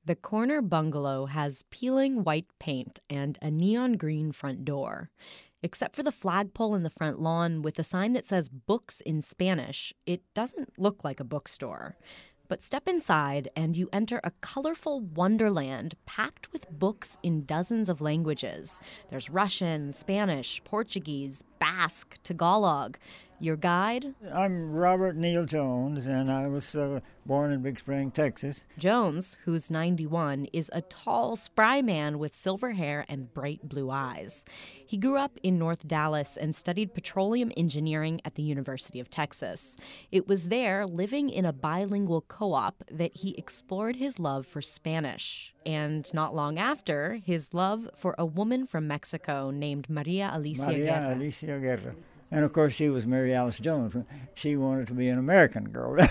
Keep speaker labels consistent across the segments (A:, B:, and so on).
A: The corner bungalow has peeling white paint and a neon green front door. Except for the flagpole in the front lawn with a sign that says books in Spanish, it doesn't look like a bookstore. But step inside and you enter a colorful wonderland packed with books in dozens of languages. There's Russian, Spanish, Portuguese, Basque, Tagalog. Your guide?
B: I'm Robert Neal Jones, and I was born in Big Spring, Texas.
A: Jones, who's 91, is a tall, spry man with silver hair and bright blue eyes. He grew up in North Dallas and studied petroleum engineering at the University of Texas. It was there, living in a bilingual co-op, that he explored his love for Spanish. And not long after, his love for a woman from Mexico named Maria Alicia Guerra.
B: And, of course, she was Mary Alice Jones. She wanted to be an American girl,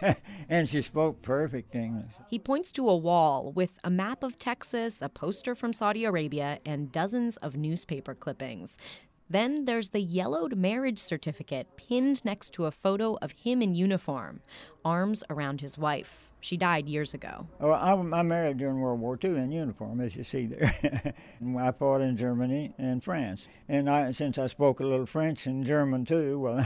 B: and she spoke perfect English.
A: He points to a wall with a map of Texas, a poster from Saudi Arabia, and dozens of newspaper clippings. Then there's the yellowed marriage certificate pinned next to a photo of him in uniform, arms around his wife. She died years ago.
B: Oh, I married during World War II in uniform, as you see there. I fought in Germany and France. And since I spoke a little French and German, too, well,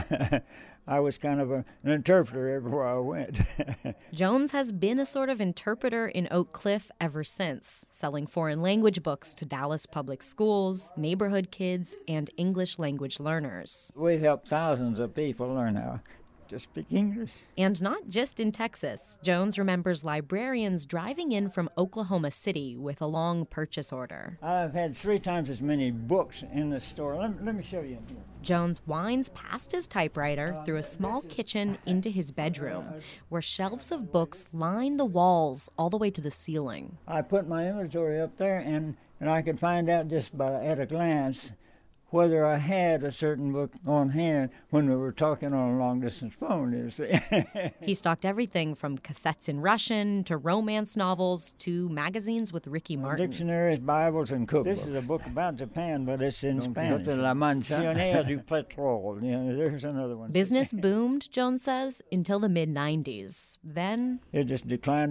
B: I was kind of an interpreter everywhere I went.
A: Jones has been a sort of interpreter in Oak Cliff ever since, selling foreign language books to Dallas public schools, neighborhood kids, and English language learners.
B: We help thousands of people learn how to speak English.
A: And not just in Texas. Jones remembers librarians driving in from Oklahoma City with a long purchase order.
B: I've had 3 times as many books in the store. Let me show you.
A: Jones winds past his typewriter through a small kitchen into his bedroom, where shelves of books line the walls all the way to the ceiling.
B: I put my inventory up there, and I could find out just at a glance whether I had a certain book on hand when we were talking on a long-distance phone, you see.
A: He stocked everything from cassettes in Russian to romance novels to magazines with Ricky Martin.
B: Dictionaries, Bibles, and cookbooks. This is a book about Japan, but it's in Spanish. La Mancha du Petrol. There's another one.
A: Business boomed, Jones says, until the mid-'90s. Then
B: it just declined,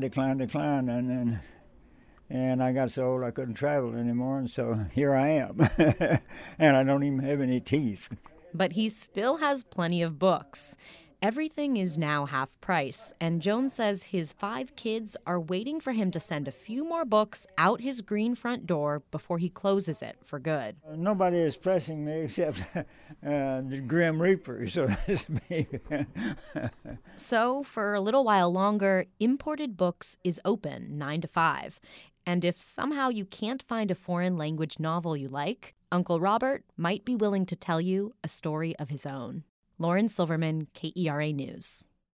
B: and I got so old I couldn't travel anymore, and so here I am. And I don't even have any teeth.
A: But he still has plenty of books. Everything is now half price, and Jones says his 5 kids are waiting for him to send a few more books out his green front door before he closes it for good.
B: Nobody is pressing me except the Grim Reaper, so to speak.
A: So for a little while longer, Imported Books is open 9 to 5. And if somehow you can't find a foreign language novel you like, Uncle Robert might be willing to tell you a story of his own. Lauren Silverman, KERA News.